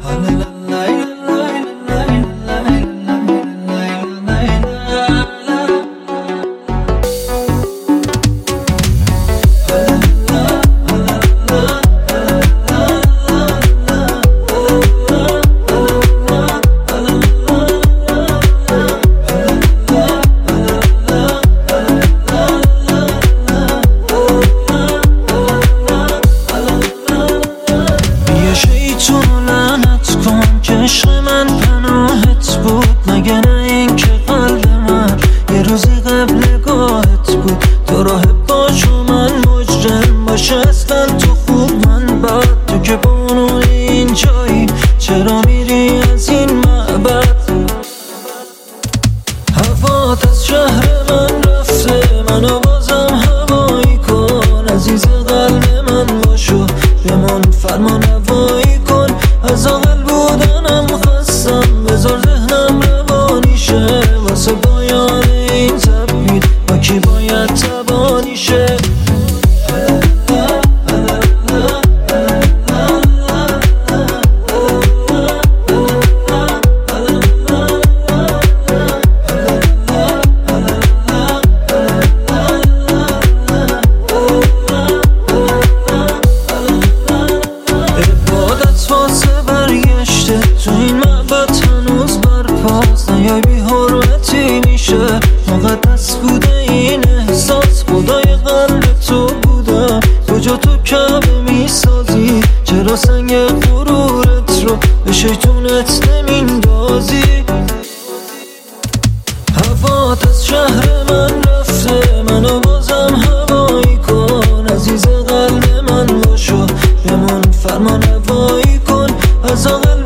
عشق من پناهت بود مگه نه این که قلب من یه روزی قبل گاهت بود تو راه باشو من مجرم باشه اصلا تو خوب من بد تو که با اونو اینجایی چرا میری از این معبد هوات از شهر من رفته منو بازم هوایی کن عزیز قلب من باشو بمون فرمان هوایی کن از آقل بودنم خستم بذار ذهنم روانی شه واسه پایان این تبدیل با کی باید تبانی شه تو این معبد هنوز برپاست نیای بی حرمتی میشه مقدس بوده این احساس خدای قلب تو بودم کجا تو کعبه میسازی چرا سنگ غرورت رو به شیطونت نمیندازی هوات از شهر من رفته منو بازم هوایی کن عزیز قلب من باشو بمون فرمان هوایی کن از آقل